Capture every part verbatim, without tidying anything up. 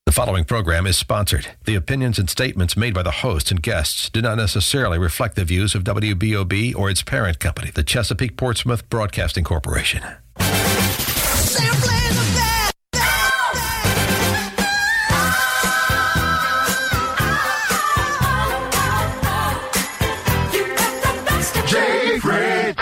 The following program is sponsored. The opinions and statements made by the host and guests do not necessarily reflect the views of W B O B or its parent company, the Chesapeake Portsmouth Broadcasting Corporation. Jay Fred.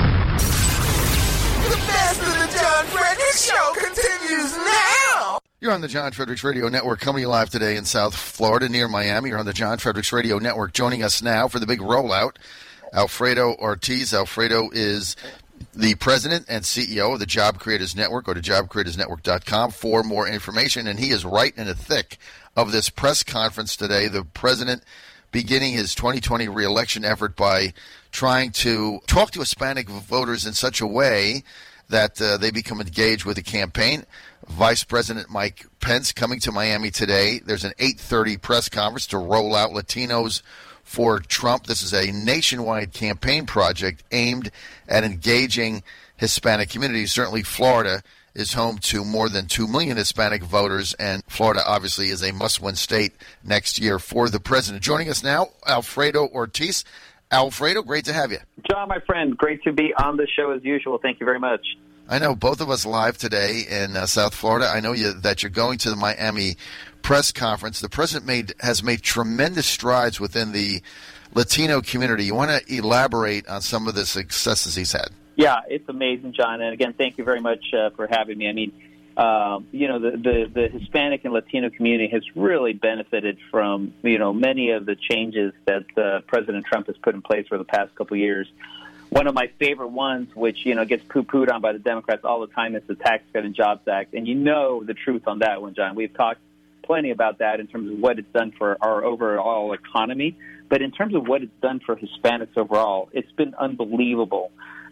The best of the John Fredericks Show continues now. You're on the John Fredericks Radio Network, coming live today in South Florida near Miami. You're on the John Fredericks Radio Network. Joining us now for the big rollout, Alfredo Ortiz. Alfredo is the president and C E O of the Job Creators Network. Go to job creators network dot com for more information. And he is right in the thick of this press conference today. The president beginning his twenty twenty re-election effort by trying to talk to Hispanic voters in such a way that uh, they become engaged with the campaign. Vice President Mike Pence coming to Miami today. There's an eight thirty press conference to roll out Latinos for Trump. This is a nationwide campaign project aimed at engaging Hispanic communities. Certainly Florida is home to more than two million Hispanic voters, and Florida obviously is a must-win state next year for the president. Joining us now, Alfredo Ortiz. Alfredo, great to have you. John, my friend, great to be on the show as usual. Thank you very much. I know both of us live today in uh, South Florida. I know you, that you're going to the Miami press conference. The president made has made tremendous strides within the Latino community. You want to elaborate on some of the successes he's had? Yeah, it's amazing, John. And again, thank you very much uh, for having me. I mean, uh, you know, the, the, the Hispanic and Latino community has really benefited from, you know, many of the changes that uh, President Trump has put in place for the past couple of years. One of my favorite ones, which, you know, gets poo-pooed on by the Democrats all the time, is the Tax Cut and Jobs Act. And you know the truth on that one, John. We've talked plenty about that in terms of what it's done for our overall economy. But in terms of what it's done for Hispanics overall, it's been unbelievable.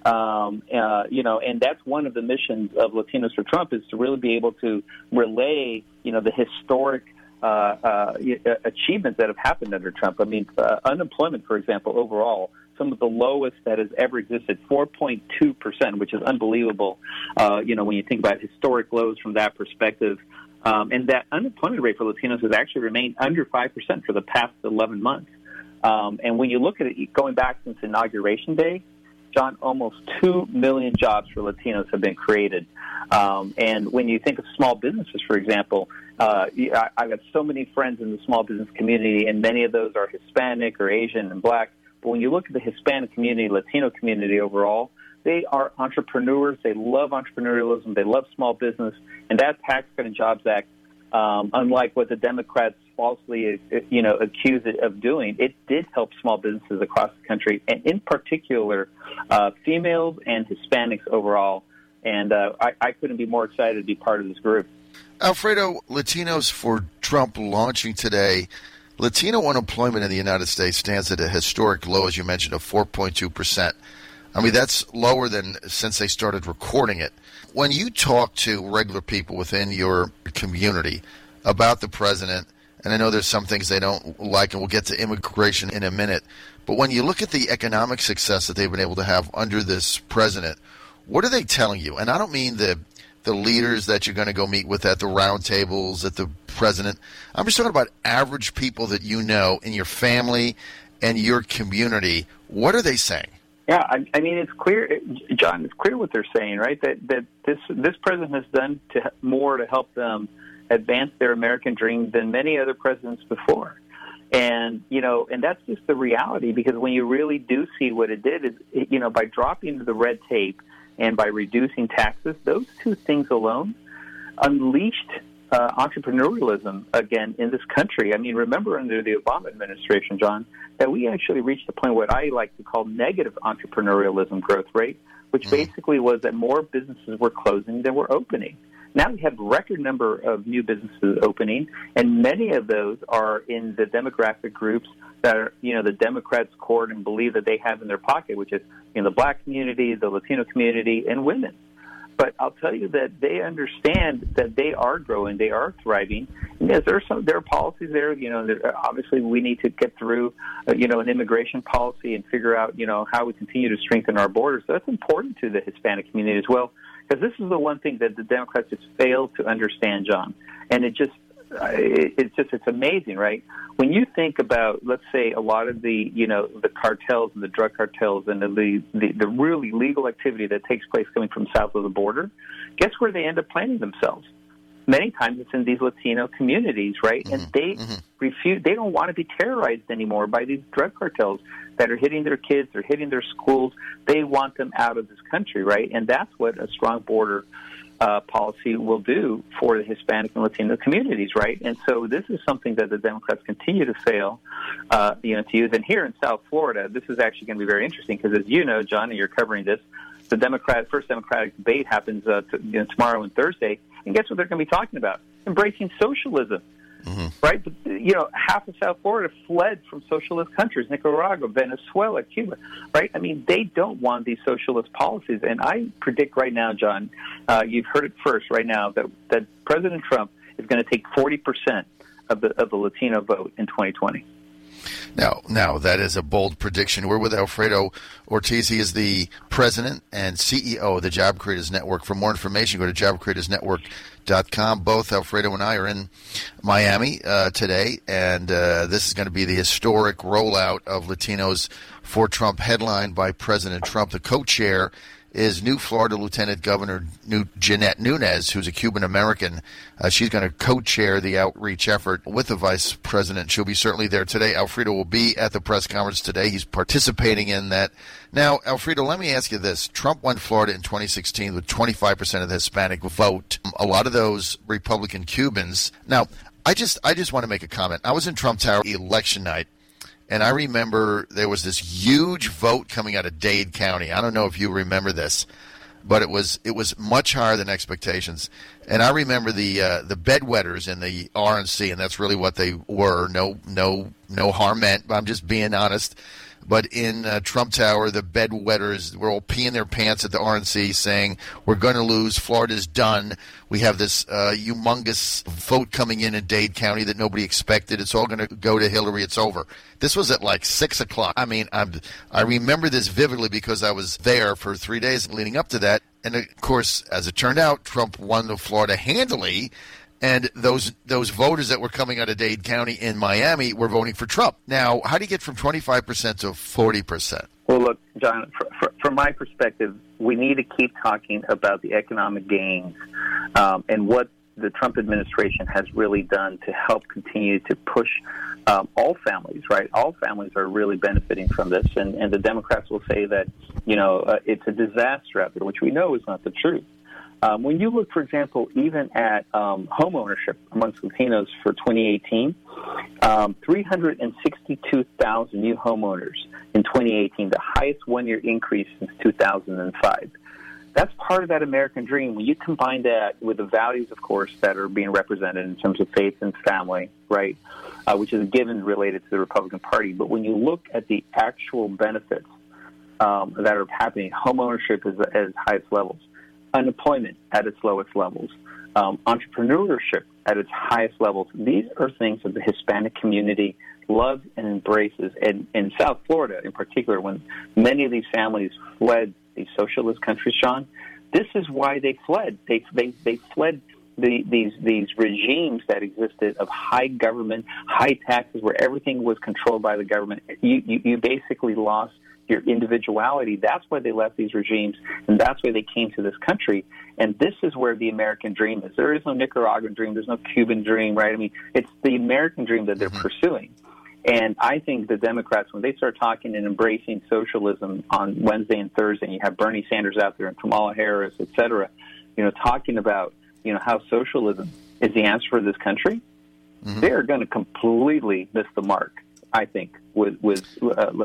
Um, uh, you know, and that's one of the missions of Latinos for Trump, is to really be able to relay, you know, the historic uh, uh, achievements that have happened under Trump. I mean, uh, unemployment, for example, overall, some of the lowest that has ever existed, four point two percent, which is unbelievable, uh, you know, when you think about historic lows from that perspective. Um, and that unemployment rate for Latinos has actually remained under five percent for the past eleven months. Um, and when you look at it, going back since Inauguration Day, John, almost two million jobs for Latinos have been created. Um, and when you think of small businesses, for example, uh, I, I've got so many friends in the small business community, and many of those are Hispanic or Asian and Black. But when you look at the Hispanic community, Latino community overall, they are entrepreneurs. They love entrepreneurialism. They love small business. And that Tax Cut and Jobs Act, um, unlike what the Democrats falsely, you know, accuse it of doing, it did help small businesses across the country, and in particular, uh, females and Hispanics overall. And uh, I, I couldn't be more excited to be part of this group. Alfredo, Latinos for Trump launching today. Latino unemployment in the United States stands at a historic low, as you mentioned, of four point two percent. I mean, that's lower than since they started recording it. When you talk to regular people within your community about the president, and I know there's some things they don't like, and we'll get to immigration in a minute, but when you look at the economic success that they've been able to have under this president, what are they telling you? And I don't mean the the leaders that you're going to go meet with at the round tables, at the president. I'm just talking about average people that you know in your family and your community. What are they saying? Yeah, I, I mean, it's clear, John, it's clear what they're saying, right? That that this this president has done to, more to help them advance their American dream than many other presidents before. And, you know, and that's just the reality, because when you really do see what it did is, you know, by dropping the red tape and by reducing taxes, those two things alone unleashed uh, entrepreneurialism again in this country. I mean, remember under the Obama administration, John, that we actually reached a point what I like to call negative entrepreneurialism growth rate, which mm-hmm. basically was that more businesses were closing than were opening. Now we have a record number of new businesses opening, and many of those are in the demographic groups that are, you know, the Democrats court and believe that they have in their pocket, which is in the Black community, the Latino community, and women. But I'll tell you that they understand that they are growing, they are thriving. And yes, there are some there are policies there. You know, there, obviously we need to get through, uh, you know, an immigration policy and figure out, you know, how we continue to strengthen our borders. So that's important to the Hispanic community as well, because this is the one thing that the Democrats just failed to understand, John. And it just it, it's just it's amazing, right? When you think about, let's say, a lot of the you know the cartels and the drug cartels and the the, the, the really legal activity that takes place coming from south of the border, guess where they end up planting themselves? Many times it's in these Latino communities, right? Mm-hmm. And they mm-hmm. refuse. They don't want to be terrorized anymore by these drug cartels that are hitting their kids, they're hitting their schools. They want them out of this country, right? And that's what a strong border uh, policy will do for the Hispanic and Latino communities, right? And so this is something that the Democrats continue to fail, uh, you know, to use. And here in South Florida, this is actually going to be very interesting because, as you know, John, and you're covering this, the Democrat first Democratic debate happens uh, to, you know, tomorrow and Thursday. And guess what they're going to be talking about? Embracing socialism, mm-hmm. right? But, you know, half of South Florida fled from socialist countries, Nicaragua, Venezuela, Cuba, right? I mean, they don't want these socialist policies. And I predict right now, John, uh, you've heard it first right now, that, that President Trump is going to take forty percent of the, of the Latino vote in twenty twenty. Now, now that is a bold prediction. We're with Alfredo Ortiz. He is the president and C E O of the Job Creators Network. For more information, go to job creators network dot com. Both Alfredo and I are in Miami uh, today, and uh, this is going to be the historic rollout of Latinos for Trump, headlined by President Trump. The co-chair is new Florida Lieutenant Governor new Jeanette Nunez, who's a Cuban-American. Uh, she's going to co-chair the outreach effort with the vice president. She'll be certainly there today. Alfredo will be at the press conference today. He's participating in that. Now, Alfredo, let me ask you this. Trump won Florida in twenty sixteen with twenty-five percent of the Hispanic vote. A lot of those Republican Cubans. Now, I just I just want to make a comment. I was in Trump Tower election night, and I remember there was this huge vote coming out of Dade County. I don't know if you remember this, but it was it was much higher than expectations. And I remember the uh, the bedwetters in the R N C, and that's really what they were. No no no harm meant. I'm just being honest. But in uh, Trump Tower, the bedwetters were all peeing their pants at the R N C, saying, "We're going to lose. Florida's done. We have this uh, humongous vote coming in in Dade County that nobody expected. It's all going to go to Hillary. It's over." This was at like six o'clock. I mean, I'm, I remember this vividly because I was there for three days leading up to that. And, of course, as it turned out, Trump won the Florida handily. And those those voters that were coming out of Dade County in Miami were voting for Trump. Now, how do you get from twenty-five percent to forty percent? Well, look, John, for, for, from my perspective, we need to keep talking about the economic gains um, and what the Trump administration has really done to help continue to push um, all families, right? All families are really benefiting from this. And, and the Democrats will say that, you know, uh, it's a disaster out there, which we know is not the truth. Um, when you look, for example, even at um, home ownership amongst Latinos for twenty eighteen, um, three hundred sixty-two thousand new homeowners in twenty eighteen, the highest one-year increase since two thousand five. That's part of that American dream. When you combine that with the values, of course, that are being represented in terms of faith and family, right, uh, which is a given related to the Republican Party. But when you look at the actual benefits um, that are happening, home ownership is at its highest levels. Unemployment at its lowest levels, um, entrepreneurship at its highest levels. These are things that the Hispanic community loves and embraces. And in South Florida, in particular, when many of these families fled these socialist countries, Sean, this is why they fled. They they they fled the, these these regimes that existed of high government, high taxes, where everything was controlled by the government. You you, you basically lost your individuality. That's why they left these regimes, and that's why they came to this country. And this is where the American dream is. There is no Nicaraguan dream. There's no Cuban dream, right? I mean, it's the American dream that they're mm-hmm. pursuing. And I think the Democrats, when they start talking and embracing socialism on Wednesday and Thursday, and you have Bernie Sanders out there and Kamala Harris, et cetera, you know, talking about, you know, how socialism is the answer for this country, mm-hmm. they're going to completely miss the mark, I think, with with uh,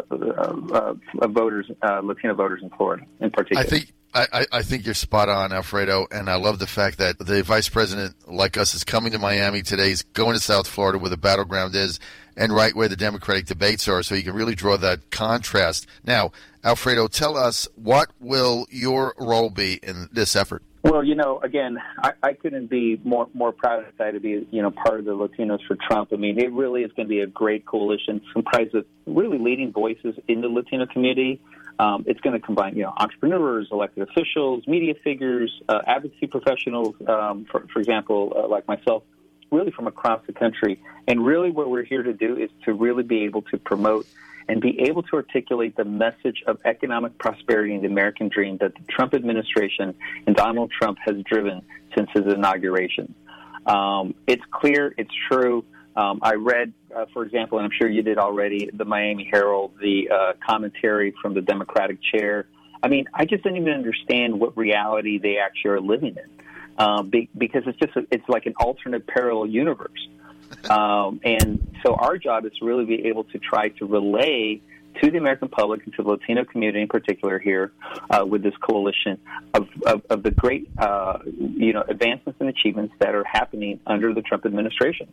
uh, uh, voters, uh, Latino voters in Florida, in particular. I think I, I think you're spot on, Alfredo, and I love the fact that the vice president, like us, is coming to Miami today. He's going to South Florida, where the battleground is, and right where the Democratic debates are, so you can really draw that contrast. Now, Alfredo, tell us, what will your role be in this effort? Well, you know, again, I, I couldn't be more more proud and excited to be, you know, part of the Latinos for Trump. I mean, it really is going to be a great coalition comprised of really leading voices in the Latino community. Um, it's going to combine, you know, entrepreneurs, elected officials, media figures, uh, advocacy professionals. Um, for, for example, uh, like myself, really from across the country. And really what we're here to do is to really be able to promote and be able to articulate the message of economic prosperity and the American dream that the Trump administration and Donald Trump has driven since his inauguration. Um, it's clear, it's true. Um, I read, uh, for example, and I'm sure you did already, the Miami Herald, the uh, commentary from the Democratic chair. I mean, I just didn't even understand what reality they actually are living in, uh, be, because it's just a, it's like an alternate parallel universe. Um, and so our job is to really be able to try to relay to the American public and to the Latino community in particular here uh, with this coalition of, of, of the great, uh, you know, advancements and achievements that are happening under the Trump administration.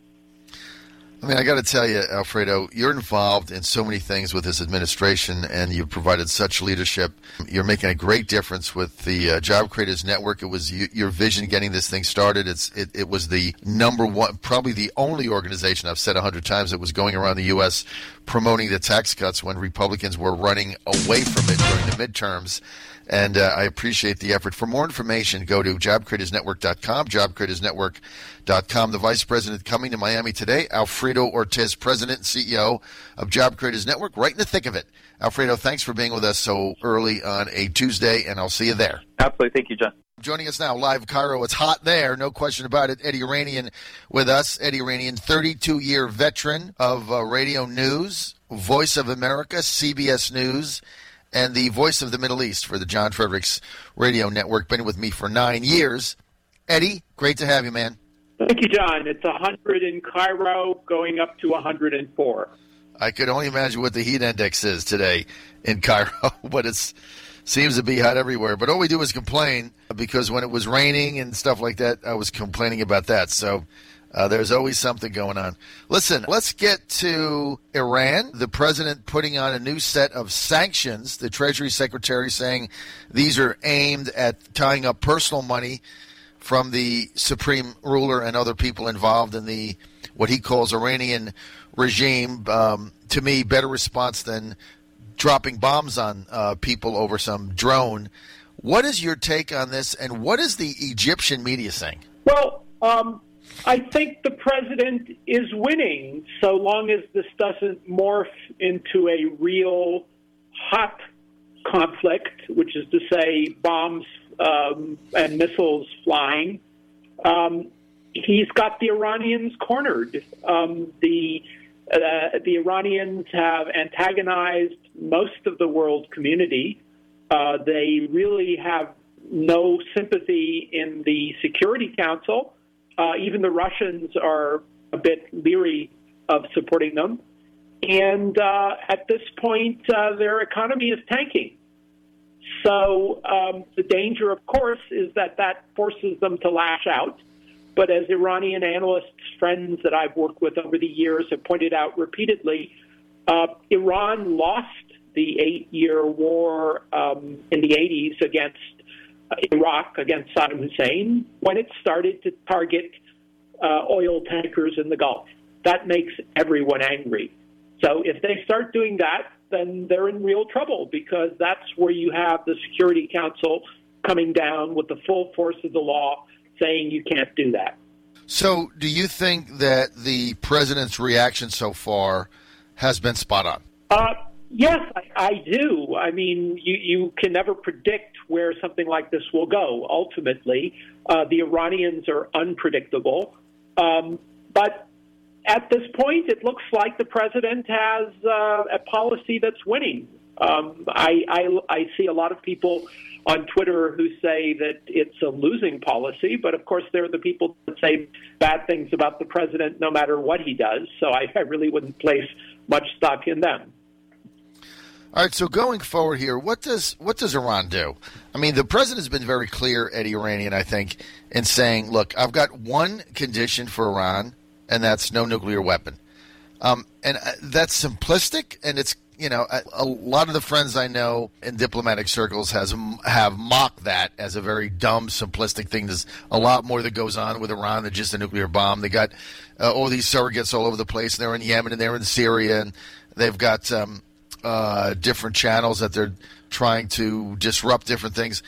I mean, I got to tell you, Alfredo, you're involved in so many things with this administration, and you've provided such leadership. You're making a great difference with the uh, Job Creators Network. It was you, your vision getting this thing started. It's it, it was the number one, probably the only organization, I've said a hundred times, that was going around the U S promoting the tax cuts when Republicans were running away from it during the midterms. And uh, I appreciate the effort. For more information, go to job creators network dot com, job creators network dot com. The Vice President coming to Miami today, Alfredo Ortiz, President and C E O of Job Creators Network, right in the thick of it. Alfredo, thanks for being with us so early on a Tuesday, and I'll see you there. Absolutely. Thank you, John. Joining us now, live Cairo. It's hot there, no question about it. Eddie Iranian with us. Eddie Iranian, thirty-two-year veteran of uh, radio news, Voice of America, C B S News, and the voice of the Middle East for the John Fredericks Radio Network. Been with me for nine years. Eddie, great to have you, man. Thank you, John. It's one hundred in Cairo, going up to one hundred four. I could only imagine what the heat index is today in Cairo, but it seems to be hot everywhere. But all we do is complain, because when it was raining and stuff like that, I was complaining about that. So Uh, there's always something going on. Listen, let's get to Iran. The president putting on a new set of sanctions. The Treasury Secretary saying these are aimed at tying up personal money from the supreme ruler and other people involved in the what he calls Iranian regime. Um, to me, better response than dropping bombs on uh, people over some drone. What is your take on this, and what is the Egyptian media saying? Well, um I think the president is winning so long as this doesn't morph into a real hot conflict, which is to say bombs um, and missiles flying. Um, he's got the Iranians cornered. Um, the uh, the Iranians have antagonized most of the world community. Uh, they really have no sympathy in the Security Council. Uh, even the Russians are a bit leery of supporting them. And uh, at this point, uh, their economy is tanking. So um, the danger, of course, is that that forces them to lash out. But as Iranian analysts, friends that I've worked with over the years have pointed out repeatedly, uh, Iran lost the eight-year war um, in the eighties against Iraq, against Saddam Hussein, when it started to target uh, oil tankers in the Gulf. That makes everyone angry. So if they start doing that, then they're in real trouble, because that's where you have the Security Council coming down with the full force of the law saying you can't do that. So do you think that the president's reaction so far has been spot on? Uh, yes, I, I do. I mean, you, you can never predict where something like this will go. Ultimately, uh, the Iranians are unpredictable. Um, but at this point, it looks like the president has uh, a policy that's winning. Um, I, I, I see a lot of people on Twitter who say that it's a losing policy, but of course there are the people that say bad things about the president no matter what he does, so I, I really wouldn't place much stock in them. All right, so going forward here, what does what does Iran do? I mean, the president has been very clear, Eddie Iranian, I think, in saying, look, I've got one condition for Iran, and that's no nuclear weapon. Um, and that's simplistic, and it's, you know, a, a lot of the friends I know in diplomatic circles has have mocked that as a very dumb, simplistic thing. There's a lot more that goes on with Iran than just a nuclear bomb. They got uh, all these surrogates all over the place. They're in Yemen and they're in Syria, and they've got um, uh, different channels that they're trying to disrupt different things.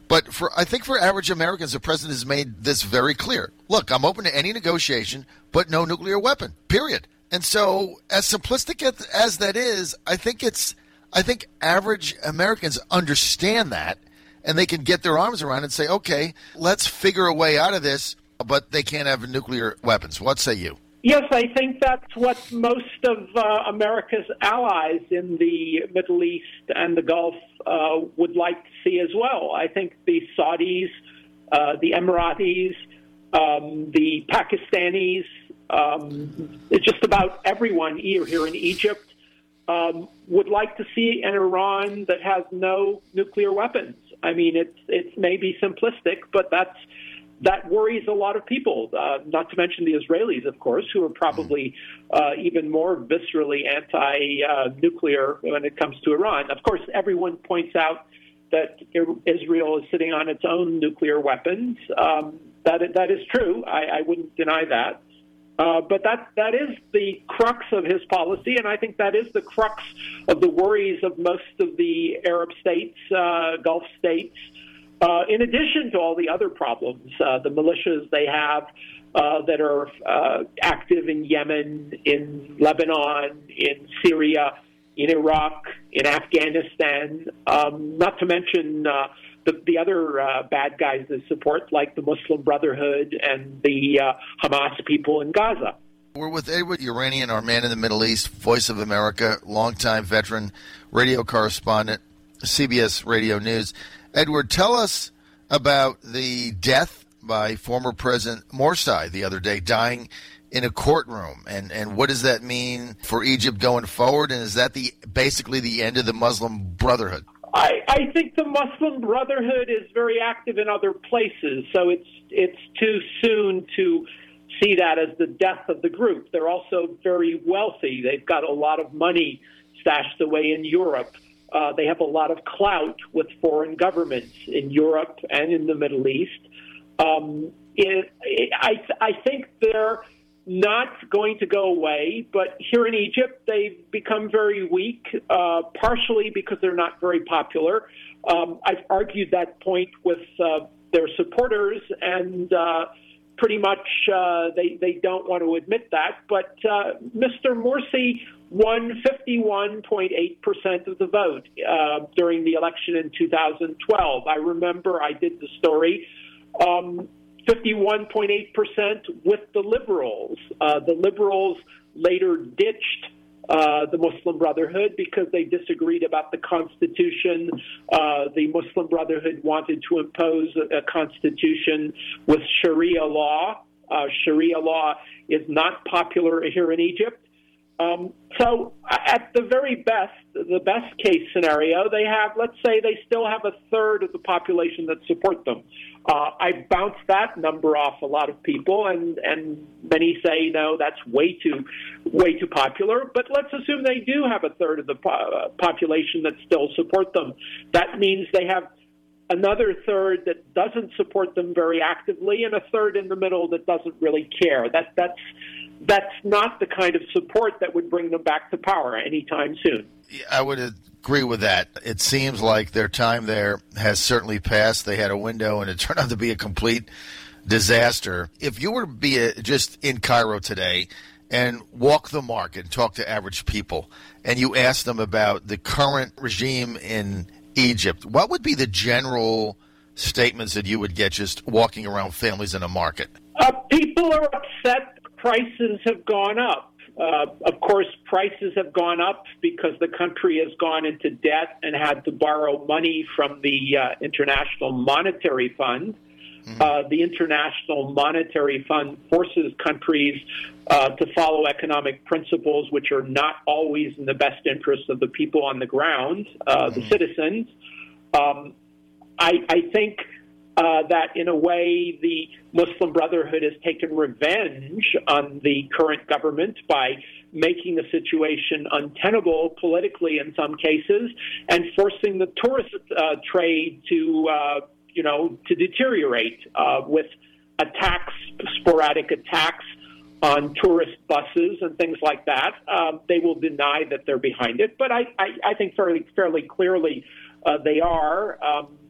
But for I think for average Americans, the president has made this very clear. Look, I'm open to any negotiation, but no nuclear weapon, period. And so as simplistic as, as that is, I think it's I think average Americans understand that, and they can get their arms around it and say, okay, let's figure a way out of this, but they can't have nuclear weapons. What say you? Yes, I think that's what most of uh, America's allies in the Middle East and the Gulf uh, would like to see as well. I think the Saudis, uh, the Emiratis, um, the Pakistanis, um, just about everyone here, here in Egypt um, would like to see an Iran that has no nuclear weapons. I mean, it's it's maybe simplistic, but that's that worries a lot of people, uh, not to mention the Israelis, of course, who are probably uh, even more viscerally anti-nuclear uh, when it comes to Iran. Of course, everyone points out that Israel is sitting on its own nuclear weapons. Um, that that is true. I, I wouldn't deny that. Uh, but that that is the crux of his policy, and I think that is the crux of the worries of most of the Arab states, uh, Gulf states, Uh, in addition to all the other problems, uh, the militias they have uh, that are uh, active in Yemen, in Lebanon, in Syria, in Iraq, in Afghanistan, um, not to mention uh, the, the other uh, bad guys they support, like the Muslim Brotherhood and the uh, Hamas people in Gaza. We're with Edward Yeranian, our man in the Middle East, Voice of America, longtime veteran, radio correspondent, C B S Radio News. Edward, tell us about the death by former President Morsi the other day, dying in a courtroom, and, and what does that mean for Egypt going forward, and is that the basically the end of the Muslim Brotherhood? I, I think the Muslim Brotherhood is very active in other places, so it's it's too soon to see that as the death of the group. They're also very wealthy. They've got a lot of money stashed away in Europe. Uh, they have a lot of clout with foreign governments in Europe and in the Middle East. Um, it, it, I, I think they're not going to go away, but here in Egypt, they've become very weak, uh, partially because they're not very popular. Um, I've argued that point with uh, their supporters, and uh, pretty much uh, they, they don't want to admit that. But uh, Mister Morsi won fifty-one point eight percent of the vote uh, during the election in two thousand twelve. I remember I did the story, um, fifty-one point eight percent with the Liberals. Uh, the Liberals later ditched uh, the Muslim Brotherhood because they disagreed about the Constitution. Uh, the Muslim Brotherhood wanted to impose a, a constitution with Sharia law. Uh, Sharia law is not popular here in Egypt. Um, so at the very best, the best case scenario, they have, let's say they still have a third of the population that support them. Uh, I bounced that number off a lot of people, and, and many say, no, that's way too, way too popular. But let's assume they do have a third of the po- uh, population that still support them. That means they have another third that doesn't support them very actively, and a third in the middle that doesn't really care. That, that's That's not the kind of support that would bring them back to power anytime soon. I would agree with that. It seems like their time there has certainly passed. They had a window, and it turned out to be a complete disaster. If you were to be a, just in Cairo today and walk the market and talk to average people, and you ask them about the current regime in Egypt, what would be the general statements that you would get just walking around families in a market? Uh, people are upset. Prices have gone up. Uh, of course, prices have gone up because the country has gone into debt and had to borrow money from the uh, International Monetary Fund. Mm-hmm. Uh, the International Monetary Fund forces countries uh, to follow economic principles which are not always in the best interest of the people on the ground, uh, mm-hmm. the citizens. Um, I, I think Uh, that in a way the Muslim Brotherhood has taken revenge on the current government by making the situation untenable politically in some cases and forcing the tourist uh, trade to, uh, you know, to deteriorate uh, with attacks, sporadic attacks on tourist buses and things like that. Um, they will deny that they're behind it, but I, I, I think fairly, fairly clearly uh, they are. Um,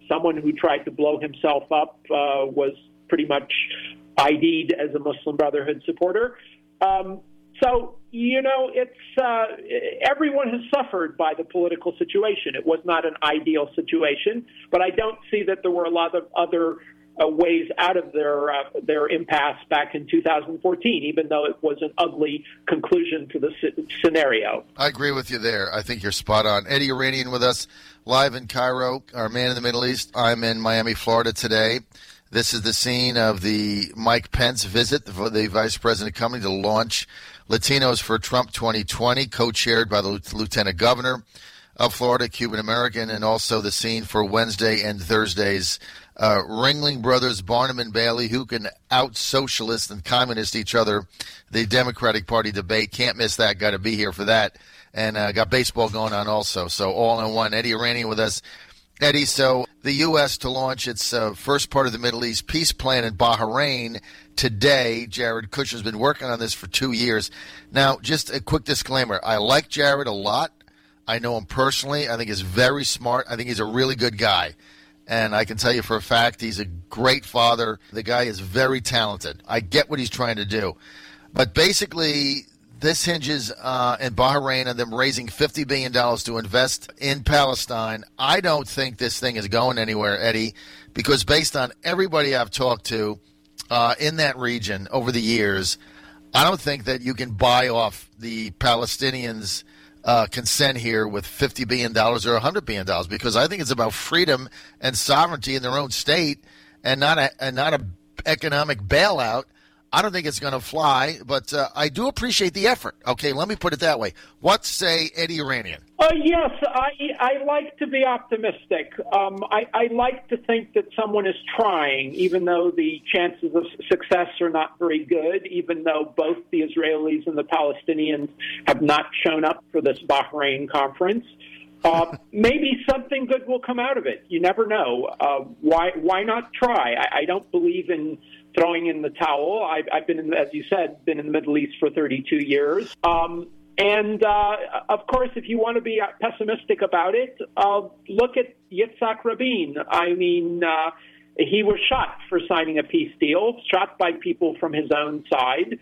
someone who tried to blow himself up uh, was pretty much I D'd as a Muslim Brotherhood supporter. Um, so, you know, it's uh, everyone has suffered by the political situation. It was not an ideal situation, but I don't see that there were a lot of other uh, ways out of their uh, their impasse back in two thousand fourteen, even though it was an ugly conclusion to the c- scenario. I agree with you there. I think you're spot on. Eddie Iranian with us live in Cairo, our man in the Middle East. I'm in Miami, Florida today. This is the scene of the Mike Pence visit for the vice president coming to launch Latinos for Trump twenty twenty, co-chaired by the lieutenant governor of Florida, Cuban-American, and also the scene for Wednesday and Thursday's uh, Ringling Brothers, Barnum and Bailey, who can out-socialist and communist each other, the Democratic Party debate. Can't miss that. Got to be here for that. And uh, got baseball going on also. So all in one. Eddie Iranian with us. Eddie, so the U S to launch its uh, first part of the Middle East peace plan in Bahrain today. Jared Kushner's been working on this for two years. Now, just a quick disclaimer. I like Jared a lot. I know him personally. I think he's very smart. I think he's a really good guy. And I can tell you for a fact he's a great father. The guy is very talented. I get what he's trying to do. But basically, this hinges uh, in Bahrain on them raising fifty billion dollars to invest in Palestine. I don't think this thing is going anywhere, Eddie, because based on everybody I've talked to uh, in that region over the years, I don't think that you can buy off the Palestinians' uh, consent here with fifty billion dollars or one hundred billion dollars, because I think it's about freedom and sovereignty in their own state and not a, and not a economic bailout. I don't think it's going to fly, but uh, I do appreciate the effort. Okay, let me put it that way. What say Eddie Iranian? Uh, yes, I, I like to be optimistic. Um, I, I like to think that someone is trying, even though the chances of success are not very good, even though both the Israelis and the Palestinians have not shown up for this Bahrain conference. Uh, maybe something good will come out of it. You never know. Uh, why why not try? I, I don't believe in throwing in the towel. I've, I've been, in, as you said, been in the Middle East for thirty-two years. Um, and, uh, of course, if you want to be pessimistic about it, uh, look at Yitzhak Rabin. I mean, uh, he was shot for signing a peace deal, shot by people from his own side.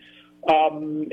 Um,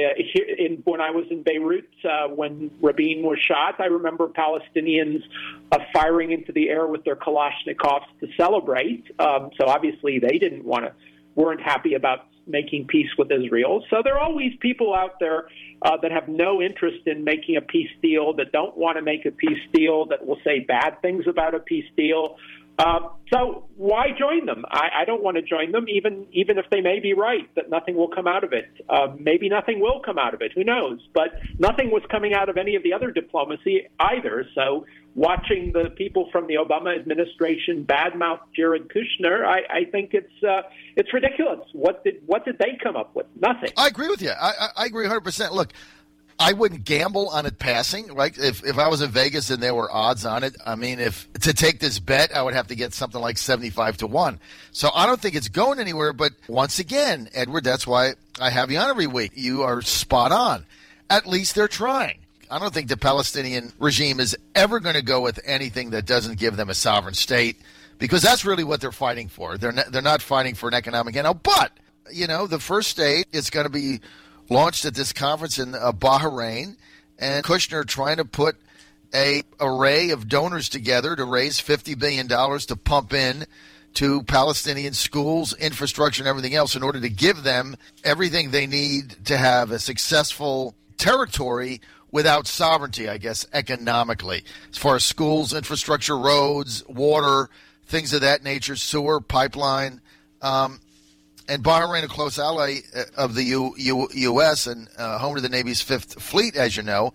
in, when I was in Beirut, uh, when Rabin was shot, I remember Palestinians uh, firing into the air with their Kalashnikovs to celebrate. Um, so obviously they didn't want to, weren't happy about making peace with Israel. So there are always people out there uh, that have no interest in making a peace deal, that don't want to make a peace deal, that will say bad things about a peace deal. Uh, so why join them? I, I don't want to join them, even even if they may be right that nothing will come out of it. Uh, maybe nothing will come out of it. Who knows? But nothing was coming out of any of the other diplomacy either. So watching the people from the Obama administration badmouth Jared Kushner, I, I think it's uh, it's ridiculous. What did what did they come up with? Nothing. I agree with you. I, I, I agree one hundred percent. Look, I wouldn't gamble on it passing, right? If if I was in Vegas and there were odds on it, I mean, if to take this bet, I would have to get something like seventy-five to one. So I don't think it's going anywhere. But once again, Edward, that's why I have you on every week. You are spot on. At least they're trying. I don't think the Palestinian regime is ever going to go with anything that doesn't give them a sovereign state, because that's really what they're fighting for. They're not, they're not fighting for an economic handout. But, you know, the first state is going to be launched at this conference in uh, Bahrain, and Kushner trying to put a array of donors together to raise fifty billion dollars to pump in to Palestinian schools, infrastructure, and everything else in order to give them everything they need to have a successful territory without sovereignty, I guess, economically, as far as schools, infrastructure, roads, water, things of that nature, sewer, pipeline. Um, And Bahrain, a close ally of the U, U, U S and uh, home to the Navy's Fifth Fleet, as you know,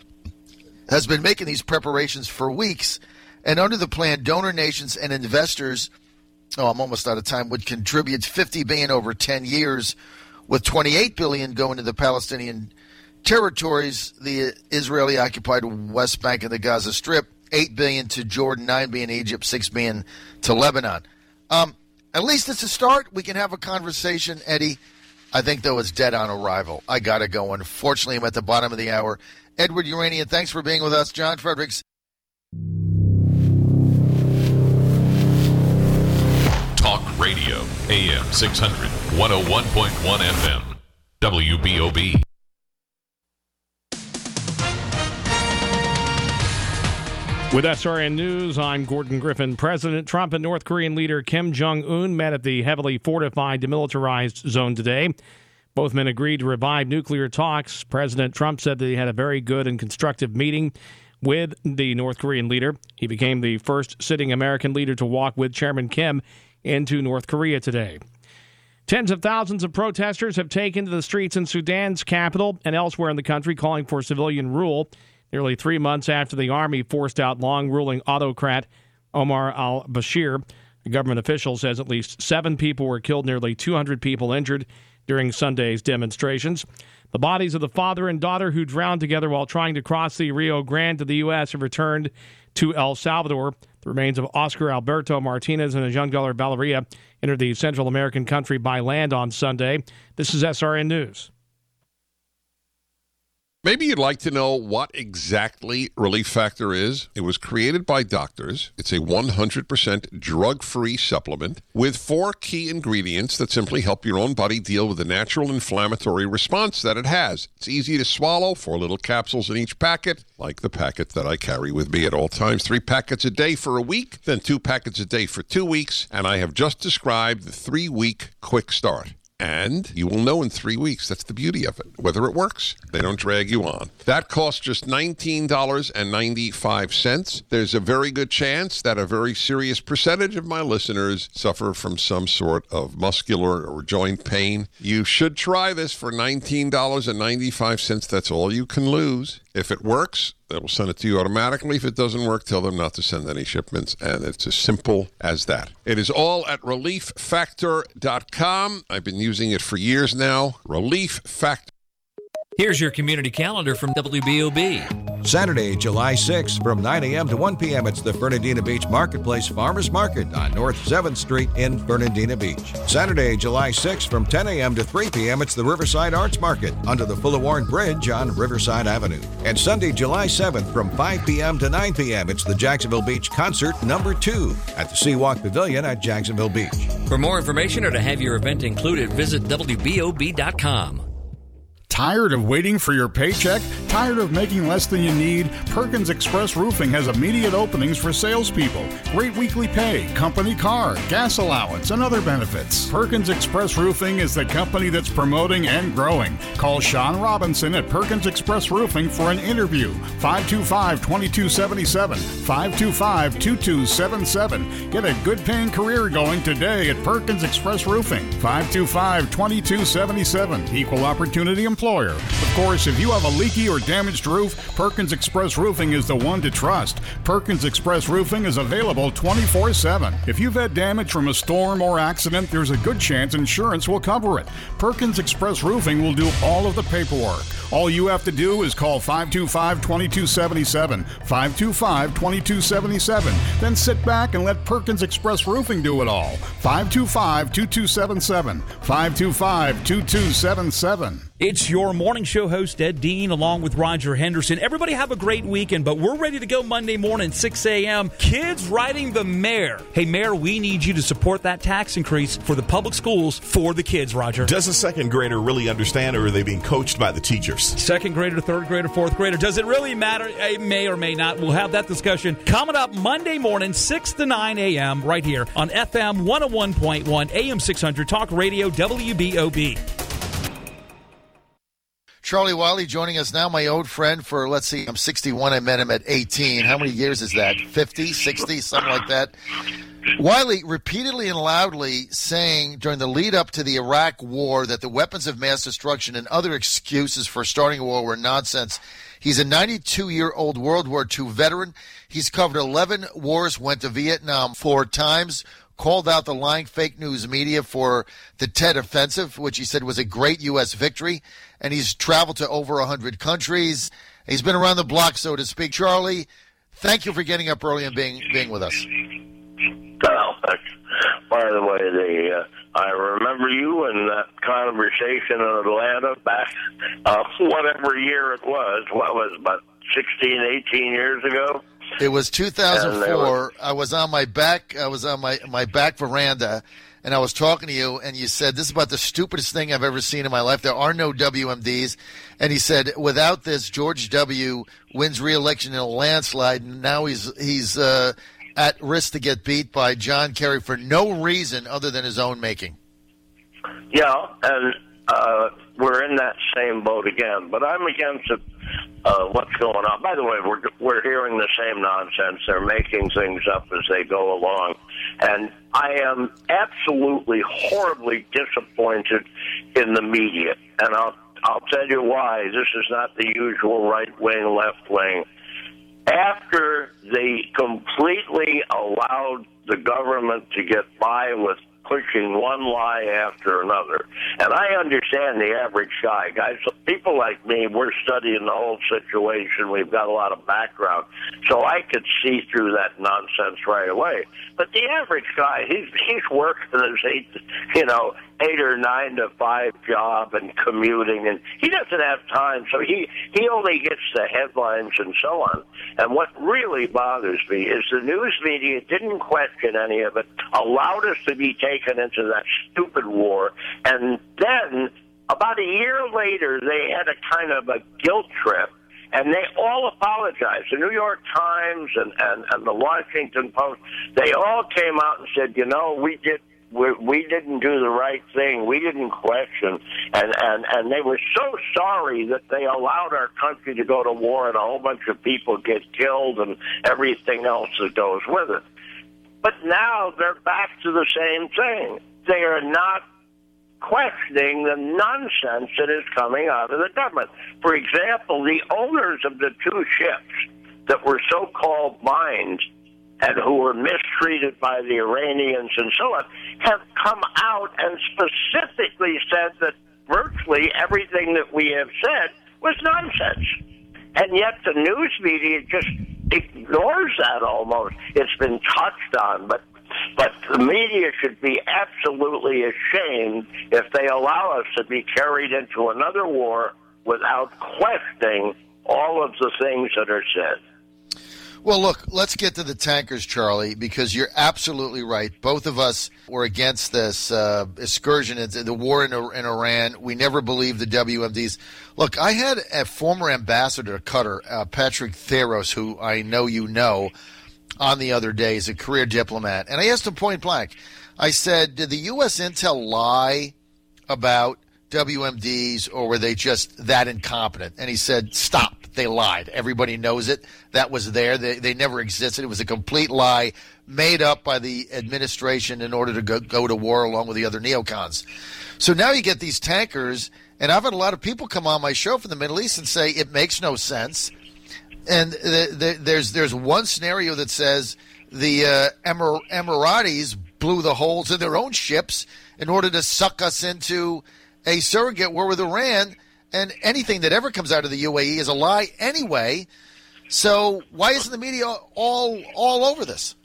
has been making these preparations for weeks. And under the plan, donor nations and investors, oh, I'm almost out of time, would contribute fifty billion dollars over ten years, with twenty-eight billion dollars going to the Palestinian territories, the Israeli-occupied West Bank and the Gaza Strip, eight billion dollars to Jordan, nine billion dollars to Egypt, six billion dollars to Lebanon. Um, At least it's a start. We can have a conversation, Eddie. I think, though, it's dead on arrival. I got to go. Unfortunately, I'm at the bottom of the hour. Edward Iranian, thanks for being with us. John Fredericks. Radio, A M six hundred, one oh one point one F M, W B O B. With S R N News, I'm Gordon Griffin. President Trump and North Korean leader Kim Jong-un met at the heavily fortified demilitarized zone today. Both men agreed to revive nuclear talks. President Trump said that he had a very good and constructive meeting with the North Korean leader. He became the first sitting American leader to walk with Chairman Kim into North Korea today. Tens of thousands of protesters have taken to the streets in Sudan's capital and elsewhere in the country calling for civilian rule. Nearly three months after the army forced out long-ruling autocrat Omar al-Bashir, a government official says at least seven people were killed, nearly two hundred people injured during Sunday's demonstrations. The bodies of the father and daughter who drowned together while trying to cross the Rio Grande to the U S have returned to El Salvador. The remains of Oscar Alberto Martinez and Ajangalar Valeria entered the Central American country by land on Sunday. This is S R N News. Maybe you'd like to know what exactly Relief Factor is. It was created by doctors. It's a one hundred percent drug-free supplement with four key ingredients that simply help your own body deal with the natural inflammatory response that it has. It's easy to swallow, four little capsules in each packet, like the packet that I carry with me at all times. Three packets a day for a week, then two packets a day for two weeks, and I have just described the three-week quick start. And you will know in three weeks. That's the beauty of it. Whether it works, they don't drag you on. That costs just nineteen dollars and ninety-five cents. There's a very good chance that a very serious percentage of my listeners suffer from some sort of muscular or joint pain. You should try this for nineteen dollars and ninety-five cents. That's all you can lose. If it works, they will send it to you automatically. If it doesn't work, tell them not to send any shipments, and it's as simple as that. It is all at relief factor dot com. I've been using it for years now. Relief Factor. Here's your community calendar from W B O B. Saturday, July sixth, from nine a.m. to one p.m., it's the Fernandina Beach Marketplace Farmers Market on North seventh Street in Fernandina Beach. Saturday, July sixth, from ten a.m. to three p.m., it's the Riverside Arts Market under the Fullerwarn Bridge on Riverside Avenue. And Sunday, July seventh, from five p.m. to nine p.m., it's the Jacksonville Beach Concert Number two at the Seawalk Pavilion at Jacksonville Beach. For more information or to have your event included, visit W B O B dot com. Tired of waiting for your paycheck? Tired of making less than you need? Perkins Express Roofing has immediate openings for salespeople. Great weekly pay, company car, gas allowance, and other benefits. Perkins Express Roofing is the company that's promoting and growing. Call Sean Robinson at Perkins Express Roofing for an interview. five two five, two two seven seven. five two five, two two seven seven. Get a good paying career going today at Perkins Express Roofing. five two five, two two seven seven. Equal opportunity employer. Of course, if you have a leaky or damaged roof, Perkins Express Roofing is the one to trust. Perkins Express Roofing is available twenty-four seven. If you've had damage from a storm or accident, there's a good chance insurance will cover it. Perkins Express Roofing will do all of the paperwork. All you have to do is call five two five, two two seven seven, five two five, two two seven seven. Then sit back and let Perkins Express Roofing do it all. five two five, two two seven seven, five two five, two two seven seven. It's your morning show host, Ed Dean, along with Roger Henderson. Everybody have a great weekend, but we're ready to go Monday morning, six a.m. Kids riding the Mayor. Hey, Mayor, we need you to support that tax increase for the public schools for the kids, Roger. Does a second grader really understand, or are they being coached by the teachers? Second grader, third grader, fourth grader. Does it really matter? It may or may not. We'll have that discussion coming up Monday morning, six to nine a.m. right here on F M one oh one point one, A M six hundred, Talk Radio, W B O B. Charlie Wiley joining us now, my old friend for, let's see, I'm sixty-one. I met him at eighteen. How many years is that? fifty, sixty, something like that? Wiley repeatedly and loudly saying during the lead up to the Iraq war that the weapons of mass destruction and other excuses for starting a war were nonsense. He's a ninety-two-year-old World War Two veteran. He's covered eleven wars, went to Vietnam four times, called out the lying fake news media for the Tet Offensive, which he said was a great U S victory. And he's traveled to over one hundred countries. He's been around the block, so to speak. Charlie, thank you for getting up early and being being with us. Well, by the way, the uh, I remember you in that conversation in Atlanta back, uh, whatever year it was. What was it, about sixteen, eighteen years ago? It was two thousand four. I was on my back. I was on my, my back veranda, and I was talking to you, and you said, this is about the stupidest thing I've ever seen in my life. There are no W M Ds. And he said, without this, George W. wins re-election in a landslide, and now he's he's uh, at risk to get beat by John Kerry for no reason other than his own making. Yeah, and uh, we're in that same boat again. But I'm against it, uh, what's going on. By the way, we're we're hearing the same nonsense. They're making things up as they go along. And I am absolutely horribly disappointed in the media. And I'll, I'll tell you why. This is not the usual right-wing, left-wing. After they completely allowed the government to get by with pushing one lie after another. And I understand the average guy. Guys, people like me, we're studying the whole situation. We've got a lot of background. So I could see through that nonsense right away. But the average guy, he's he's working his eight, you know, eight or nine to five job and commuting, and he doesn't have time. So he, he only gets the headlines and so on. And what really bothers me is the news media didn't question any of it, allowed us to be taken into that stupid war, and then about a year later they had a kind of a guilt trip, and they all apologized. The New York Times and, and, and the Washington Post, they all came out and said, you know, we did we, we didn't do the right thing. We didn't question. And, and, and they were so sorry that they allowed our country to go to war and a whole bunch of people get killed and everything else that goes with it. But now they're back to the same thing. They are not questioning the nonsense that is coming out of the government. For example, the owners of the two ships that were so-called mined and who were mistreated by the Iranians and so on have come out and specifically said that virtually everything that we have said was nonsense. And yet the news media just ignores that almost. It's been touched on, but but the media should be absolutely ashamed if they allow us to be carried into another war without questioning all of the things that are said. Well, look, let's get to the tankers, Charlie, because you're absolutely right. Both of us were against this uh, excursion into the war in, in Iran. We never believed the W M Ds. Look, I had a former ambassador to Qatar, uh, Patrick Theros, who I know you know, on the other day. He's a career diplomat. And I asked him point blank. I said, did the U S intel lie about W M Ds, or were they just that incompetent? And he said, stop. They lied. Everybody knows it. That was there. They, they never existed. It was a complete lie made up by the administration in order to go, go to war along with the other neocons. So now you get these tankers, and I've had a lot of people come on my show from the Middle East and say it makes no sense. And the, the, there's there's one scenario that says the uh, Emir- Emiratis blew the holes in their own ships in order to suck us into a surrogate war with Iran. And anything that ever comes out of the U A E is a lie anyway. So why isn't the media all all over this?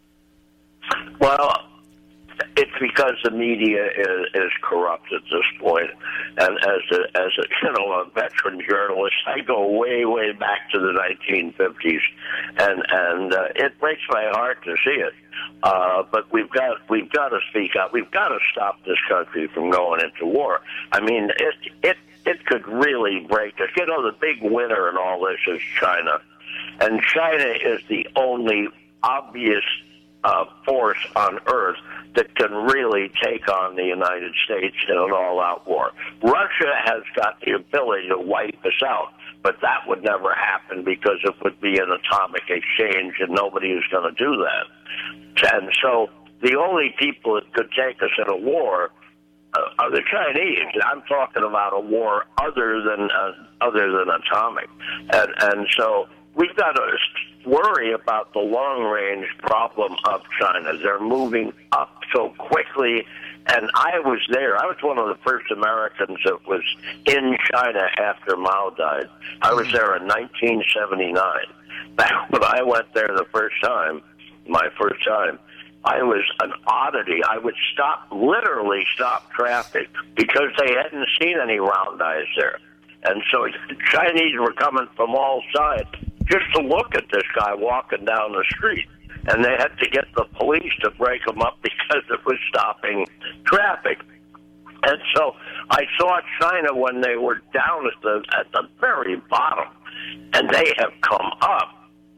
Well, it's because the media is, is corrupt at this point. And as a, as a you know a veteran journalist, I go way way back to the nineteen fifties, and and uh, it breaks my heart to see it. Uh, but we've got we've got to speak up. We've got to stop this country from going into war. I mean, it it. It could really break us. You know, the big winner in all this is China. And China is the only obvious uh, force on earth that can really take on the United States in an all-out war. Russia has got the ability to wipe us out, but that would never happen because it would be an atomic exchange, and nobody is going to do that. And so the only people that could take us in a war Uh, are the Chinese. I'm talking about a war other than uh, other than atomic, and and so we've got to worry about the long range problem of China. They're moving up so quickly, and I was there. I was one of the first Americans that was in China after Mao died. I was there in nineteen seventy-nine. When I went there the first time, my first time, I was an oddity. I would stop, literally stop traffic because they hadn't seen any round eyes there. And so Chinese were coming from all sides just to look at this guy walking down the street. and they had to get the police to break them up because it was stopping traffic. And so I saw China when they were down at the at the very bottom, and they have come up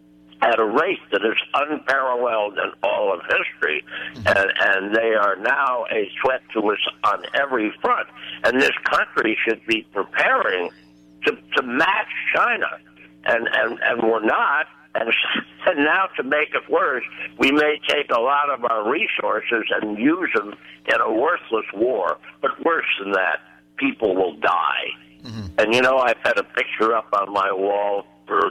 at a rate that is unparalleled in all of history, and, and they are now a threat to us on every front. And this country should be preparing to, to match China, and, and, and we're not. And, and now to make it worse, we may take a lot of our resources and use them in a worthless war. But worse than that, people will die. Mm-hmm. And, you know, I've had a picture up on my wall for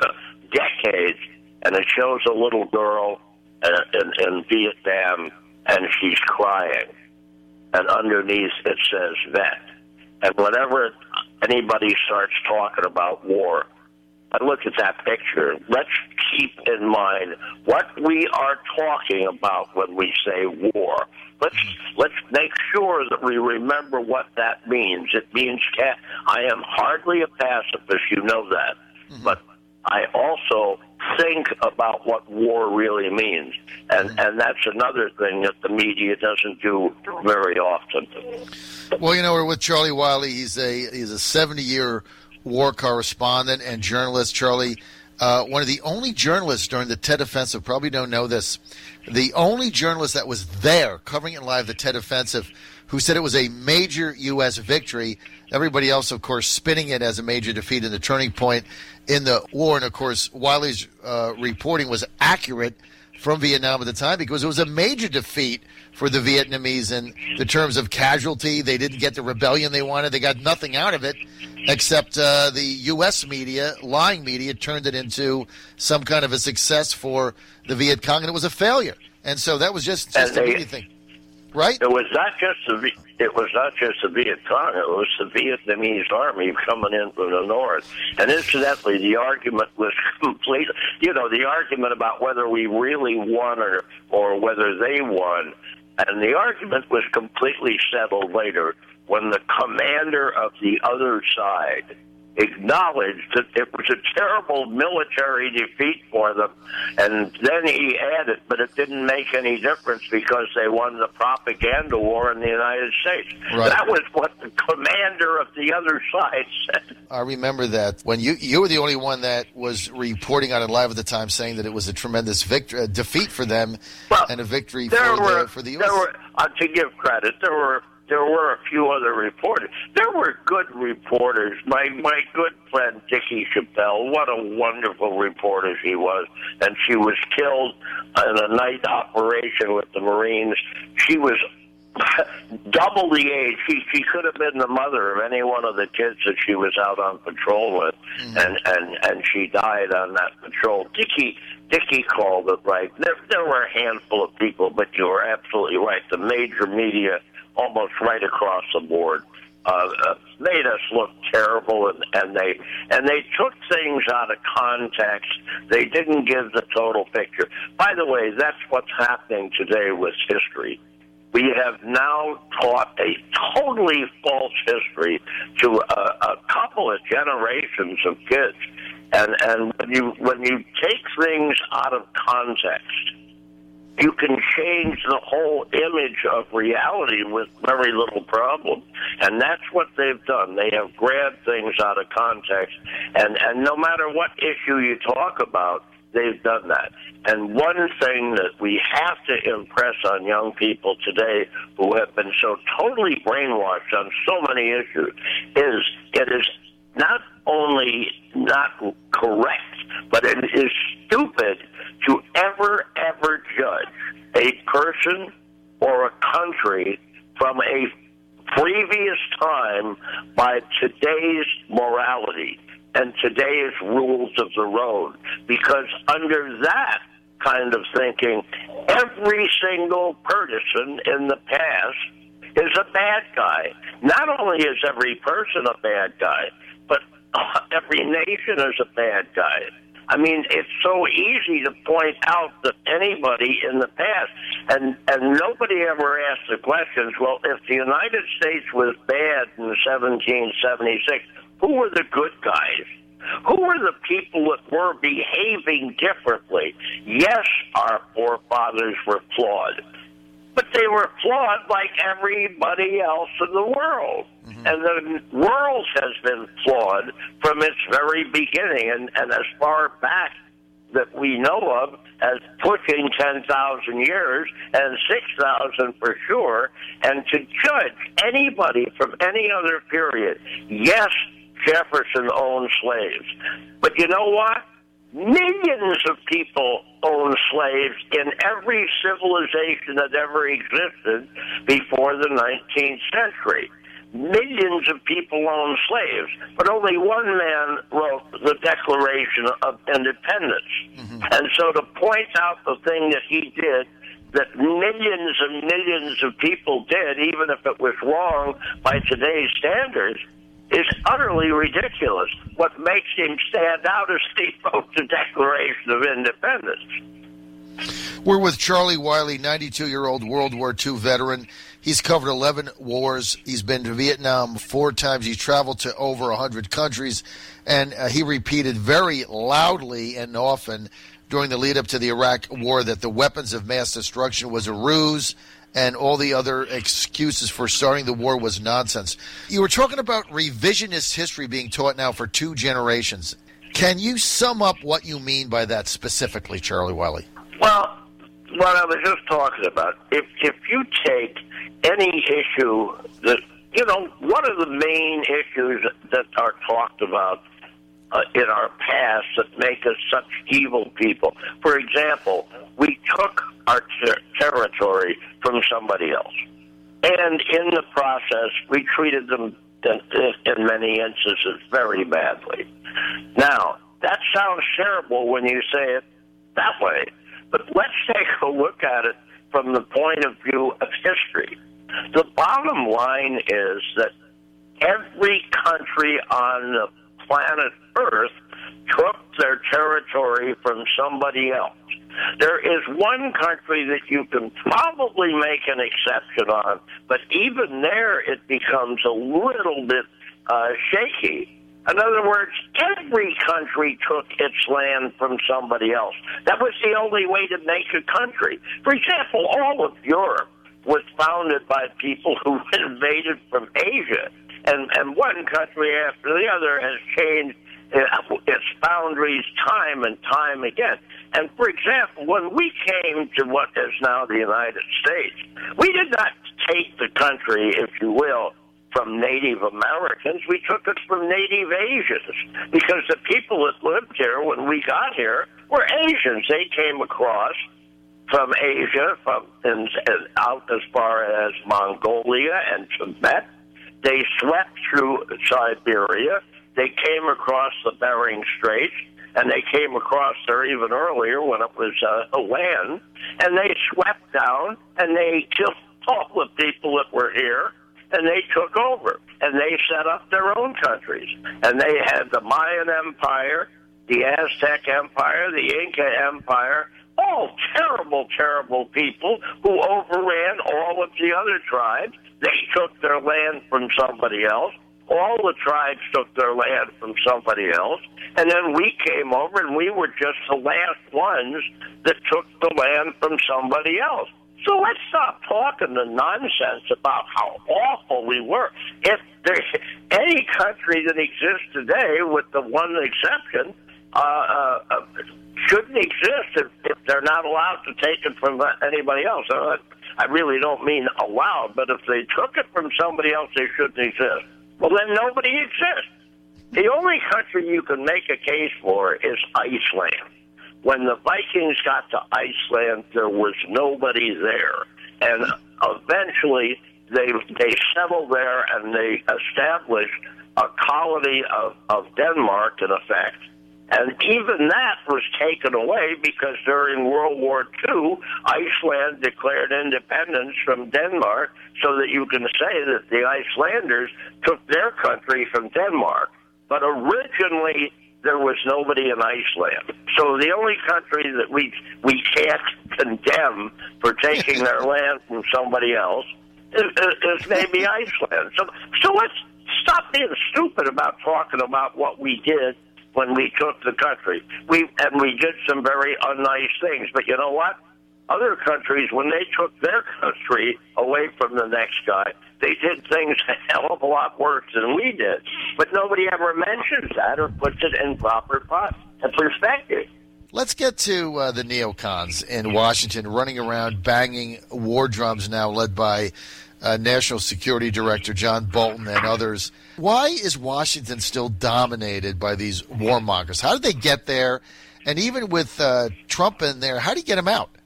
decades, and it shows a little girl in, in, in Vietnam, and she's crying. And underneath it says vet. And whenever anybody starts talking about war, I look at that picture. Let's keep in mind what we are talking about when we say war. Let's let's make sure that we remember what that means. It means I am hardly a pacifist, you know that, mm-hmm. but I also think about what war really means, and mm-hmm. and that's another thing that the media doesn't do very often. Well, you know, we're with Charlie Wiley. He's a he's a seventy-year war correspondent and journalist. Charlie, uh, one of the only journalists during the Tet Offensive, probably don't know this, the only journalist that was there covering it live, the Tet Offensive, who said it was a major U S victory. Everybody else, of course, spinning it as a major defeat and the turning point in the war. And, of course, Wiley's uh, reporting was accurate from Vietnam at the time because it was a major defeat for the Vietnamese in the terms of casualty. They didn't get the rebellion they wanted. They got nothing out of it except uh, the U S media, lying media, turned it into some kind of a success for the Viet Cong, and it was a failure. And so that was just, just they, a media thing, right? It was not just the it was not just the Viet Cong. It was the Vietnamese army coming in from the north. And incidentally, the argument was complete. You know, the argument about whether we really won or or whether they won, and the argument was completely settled later when the commander of the other side acknowledged that it was a terrible military defeat for them, and then he added, but it didn't make any difference because they won the propaganda war in the United States. Right. That was what the commander of the other side said. I remember that when you you were the only one that was reporting on it live at the time, saying that it was a tremendous victory, a defeat for them, well, and a victory for were, the for the U S. There were, uh, to give credit, there were. There were a few other reporters. There were good reporters. My my good friend Dickie Chappelle, what a wonderful reporter she was. And she was killed in a night operation with the Marines. She was double the age. She she could have been the mother of any one of the kids that she was out on patrol with. Mm-hmm. And, and, and she died on that patrol. Dickie Dickie called it right. There, there were a handful of people, but you were absolutely right. The major media, almost right across the board, uh, uh, made us look terrible, and, and they and they took things out of context. They didn't give the total picture. By the way, that's what's happening today with history. We have now taught a totally false history to a, a couple of generations of kids, and and when you when you take things out of context, you can change the whole image of reality with very little problem. And that's what they've done. They have grabbed things out of context. And, and no matter what issue you talk about, they've done that. And one thing that we have to impress on young people today who have been so totally brainwashed on so many issues is it is not only not correct, but it is stupid to ever, ever judge a person or a country from a previous time by today's morality and today's rules of the road. Because under that kind of thinking, every single person in the past is a bad guy. Not only is every person a bad guy, but every nation is a bad guy. I mean, it's so easy to point out that anybody in the past, and, and nobody ever asked the questions, well, if the United States was bad in seventeen seventy-six, who were the good guys? Who were the people that were behaving differently? Yes, our forefathers were flawed, but they were flawed like everybody else in the world. Mm-hmm. And the world has been flawed from its very beginning, and, and as far back that we know of as pushing ten thousand years and six thousand for sure. And to judge anybody from any other period, yes, Jefferson owned slaves. But you know what? Millions of people owned slaves in every civilization that ever existed before the nineteenth century. Millions of people owned slaves, but only one man wrote the Declaration of Independence. Mm-hmm. And so to point out the thing that he did, that millions and millions of people did, even if it was wrong by today's standards, is utterly ridiculous. What makes him stand out is he wrote the Declaration of Independence. We're with Charlie Wiley, ninety-two-year-old World War Two veteran. He's covered eleven wars. He's been to Vietnam four times. He's traveled to over one hundred countries. And uh, he repeated very loudly and often during the lead-up to the Iraq War that the weapons of mass destruction was a ruse, and all the other excuses for starting the war was nonsense. You were talking about revisionist history being taught now for two generations. Can you sum up what you mean by that specifically, Charlie Wiley? Well, what I was just talking about, if if you take any issue that, you know, one of the main issues that are talked about uh, in our past that make us such evil people. For example, we took our ter- territory from somebody else. And in the process, we treated them, in, in many instances, very badly. Now, that sounds terrible when you say it that way. But let's take a look at it from the point of view of history. The bottom line is that every country on the planet Earth took their territory from somebody else. There is one country that you can probably make an exception on, but even there it becomes a little bit uh, shaky. In other words, every country took its land from somebody else. That was the only way to make a country. For example, all of Europe was founded by people who invaded from Asia, and, and one country after the other has changed its boundaries time and time again. And for example, when we came to what is now the United States, we did not take the country, if you will, from Native Americans. We took it from Native Asians, because the people that lived here when we got here were Asians. They came across from Asia, from and, and out as far as Mongolia and Tibet. They swept through Siberia. They came across the Bering Straits, and they came across there even earlier when it was uh, a land, and they swept down, and they killed all the people that were here, and they took over, and they set up their own countries. And they had the Mayan Empire, the Aztec Empire, the Inca Empire, all terrible, terrible people who overran all of the other tribes. They took their land from somebody else. All the tribes took their land from somebody else. And then we came over, and we were just the last ones that took the land from somebody else. So let's stop talking the nonsense about how awful we were. If there's any country that exists today, with the one exception, uh, uh, shouldn't exist if, if they're not allowed to take it from anybody else. Uh, I really don't mean allowed, but if they took it from somebody else, they shouldn't exist. Well, then nobody exists. The only country you can make a case for is Iceland. When the Vikings got to Iceland, there was nobody there. And eventually they they settled there, and they established a colony of, of Denmark, in effect. And even that was taken away because during World War Two, Iceland declared independence from Denmark, so that you can say that the Icelanders took their country from Denmark. But originally, there was nobody in Iceland. So the only country that we we can't condemn for taking their land from somebody else is, is, is maybe Iceland. So, so let's stop being stupid about talking about what we did when we took the country. We and we did some very unnice things. But you know what? Other countries, when they took their country away from the next guy, they did things a hell of a lot worse than we did. But nobody ever mentions that or puts it in proper perspective. Let's get to uh, the neocons in Washington running around banging war drums now, led by uh, National Security Director John Bolton and others. Why is Washington still dominated by these warmongers? How did they get there? And even with uh, Trump in there, how do you get him out?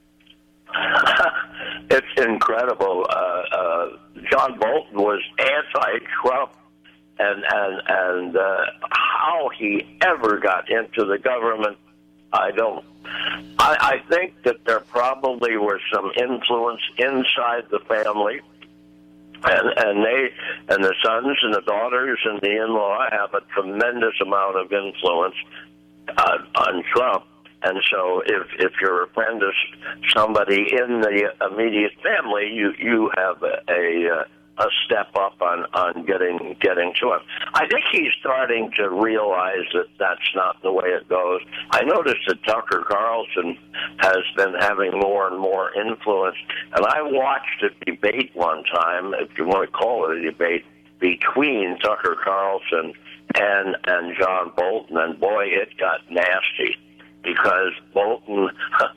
It's incredible. Uh, uh, John Bolton was anti-Trump, and and and uh, how he ever got into the government, I don't. I, I think that there probably was some influence inside the family, and and they and the sons and the daughters and the in-law have a tremendous amount of influence uh, on Trump. And so if if you're a friend of somebody in the immediate family, you you have a a, a step up on, on getting getting to him. I think he's starting to realize that that's not the way it goes. I noticed that Tucker Carlson has been having more and more influence. And I watched a debate one time, if you want to call it a debate, between Tucker Carlson and, and John Bolton. And boy, it got nasty. Because Bolton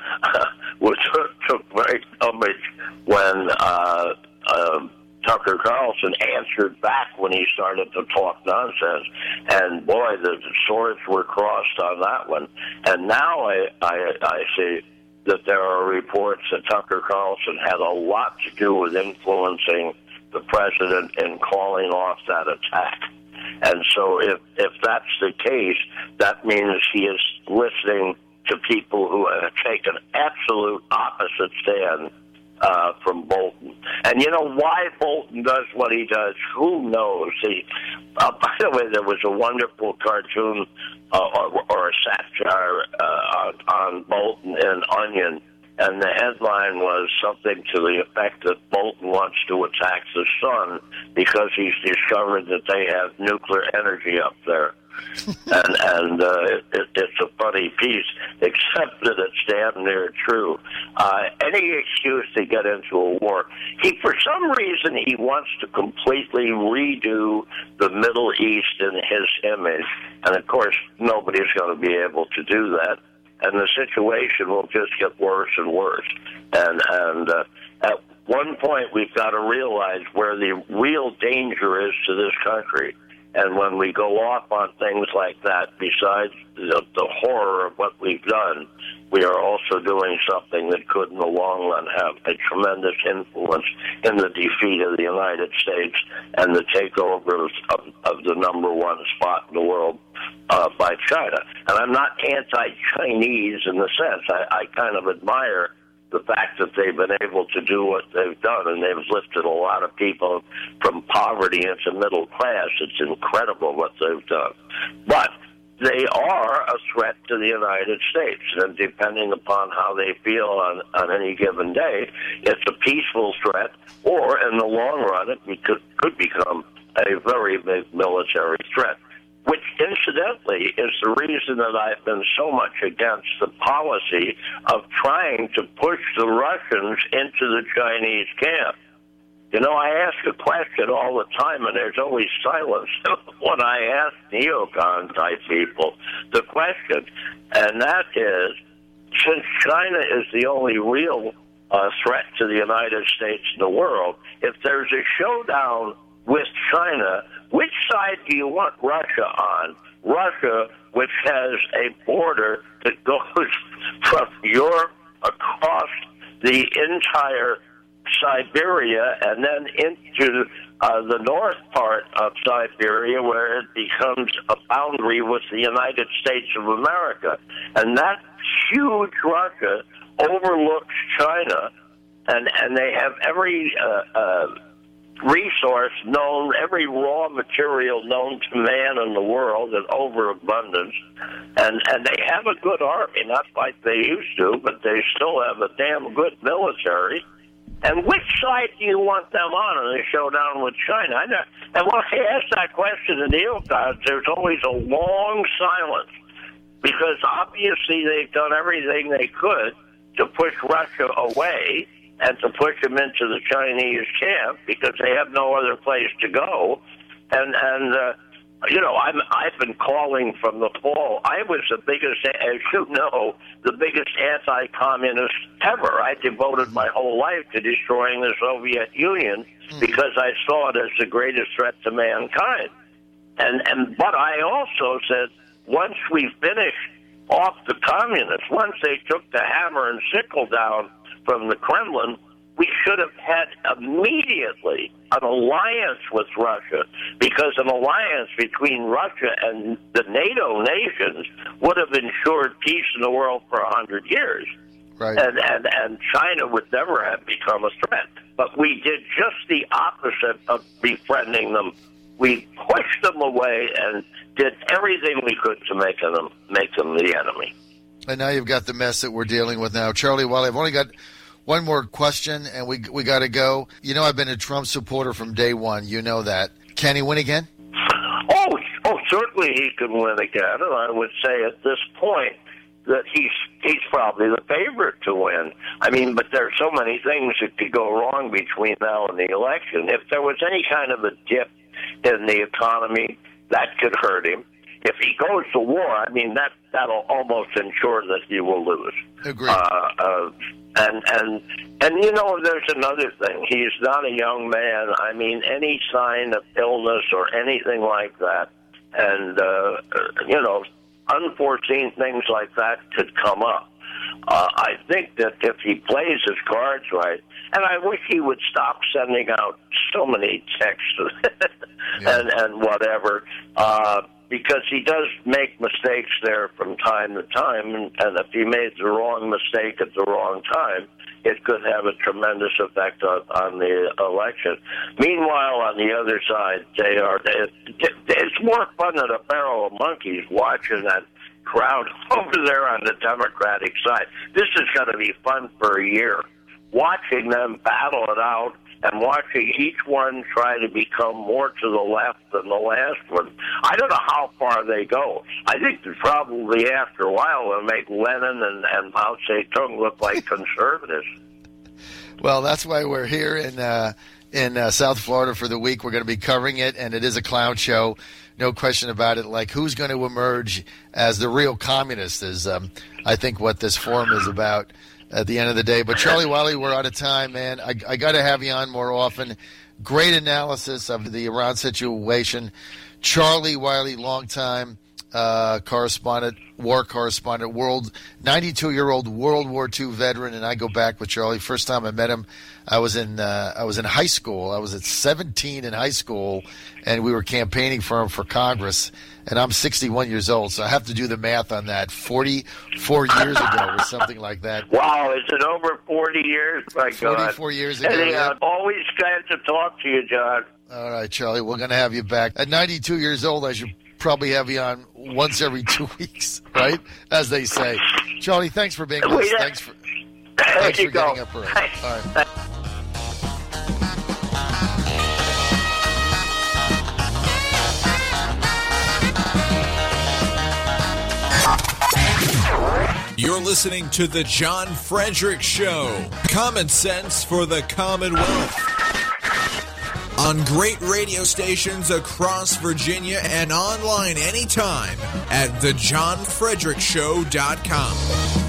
was took great umbrage when uh, uh, Tucker Carlson answered back when he started to talk nonsense, and boy, the swords were crossed on that one. And now I, I, I see that there are reports that Tucker Carlson had a lot to do with influencing the president in calling off that attack. And so if, if that's the case, that means he is listening to people who have taken absolute opposite stand uh, from Bolton. And you know why Bolton does what he does? Who knows? He, uh, by the way, there was a wonderful cartoon uh, or, or a satire uh, on, on Bolton in Onion, and the headline was something to the effect that Bolton wants to attack the sun because he's discovered that they have nuclear energy up there. and and uh, it, it's a funny piece, except that it's damn near true. Uh, any excuse to get into a war. He, for some reason, he wants to completely redo the Middle East in his image. And, of course, nobody's going to be able to do that. And the situation will just get worse and worse. And, and uh, at one point, we've got to realize where the real danger is to this country. And when we go off on things like that, besides the, the horror of what we've done, we are also doing something that could, in the long run, have a tremendous influence in the defeat of the United States and the takeover of, of the number one spot in the world uh, by China. And I'm not anti-Chinese in the sense. I, I kind of admire the fact that they've been able to do what they've done, and they've lifted a lot of people from poverty into middle class. It's incredible what they've done. But they are a threat to the United States, and depending upon how they feel on, on any given day, it's a peaceful threat, or in the long run, it could, could become a very big military threat. Which, incidentally, is the reason that I've been so much against the policy of trying to push the Russians into the Chinese camp. You know, I ask a question all the time, and there's always silence when I ask neocon-type people the question, and that is, since China is the only real uh, threat to the United States in the world, if there's a showdown with China, which side do you want Russia on? Russia, which has a border that goes from Europe across the entire Siberia and then into uh, the north part of Siberia, where it becomes a boundary with the United States of America. And that huge Russia overlooks China, and, and they have every uh, uh, resource known, every raw material known to man in the world in overabundance, and and they have a good army, not like they used to, but they still have a damn good military, And which side do you want them on in the showdown with China? I know, and when I ask that question in the Neocons, there's always a long silence because obviously they've done everything they could to push Russia away and to push them into the Chinese camp because they have no other place to go. And, and uh, you know, I'm, I've been calling from the fall. I was the biggest, as you know, the biggest anti-communist ever. I devoted my whole life to destroying the Soviet Union because I saw it as the greatest threat to mankind. And, and but I also said, once we finish off the communists, once they took the hammer and sickle down from the Kremlin, we should have had immediately an alliance with Russia, because an alliance between Russia and the NATO nations would have ensured peace in the world for a hundred years. Right. And, and, and China would never have become a threat. But we did just the opposite of befriending them. We pushed them away and did everything we could to make them make them the enemy. And now you've got the mess that we're dealing with now. Charlie Wiley, I've only got one more question, and we we got to go. You know, I've been a Trump supporter from day one. You know that. Can he win again? Oh, oh, certainly he can win again. And I would say at this point that he's he's probably the favorite to win. I mean, but there are so many things that could go wrong between now and the election. If there was any kind of a dip in the economy, that could hurt him. If he goes to war, I mean, that, that'll almost ensure that he will lose. Agreed. Uh, uh, and, and, and, you know, there's another thing. He's not a young man. I mean, any sign of illness or anything like that, and, uh, you know, unforeseen things like that could come up. Uh, I think that if he plays his cards right, and I wish he would stop sending out so many texts yeah. and, and whatever, uh, because he does make mistakes there from time to time, and, and if he made the wrong mistake at the wrong time, it could have a tremendous effect on, on the election. Meanwhile, on the other side, they are. It, it's more fun than a barrel of monkeys watching that crowd over there on the Democratic side. This is going to be fun for a year, watching them battle it out and watching each one try to become more to the left than the last one. I don't know how far they go. I think that probably after a while they'll make Lenin and, and Mao Zedong look like conservatives. Well, that's why we're here in uh, in uh, South Florida for the week. We're going to be covering it, and it is a clown show. No question about it. Like, who's going to emerge as the real communist is, um, I think, what this forum is about at the end of the day. But Charlie Wiley, we're out of time, man. I, I got to have you on more often. Great analysis of the Iran situation. Charlie Wiley, longtime uh, correspondent, war correspondent, world ninety-two-year-old World War Two veteran, and I go back with Charlie. First time I met him, I was in uh, I was in high school. I was at seventeen in high school, and we were campaigning for him for Congress. And I'm sixty-one years old, so I have to do the math on that. forty-four years ago or something like that. Wow, is it over forty years? My God. forty-four years ago. Anyhow, Yeah. always glad to talk to you, John. All right, Charlie, we're going to have you back. At ninety-two years old, I should probably have you on once every two weeks, right? As they say. Charlie, thanks for being with us. Thanks for, thanks for getting up early. All right. You're listening to The John Frederick Show. Common sense for the Commonwealth. On great radio stations across Virginia and online anytime at the john frederick show dot com.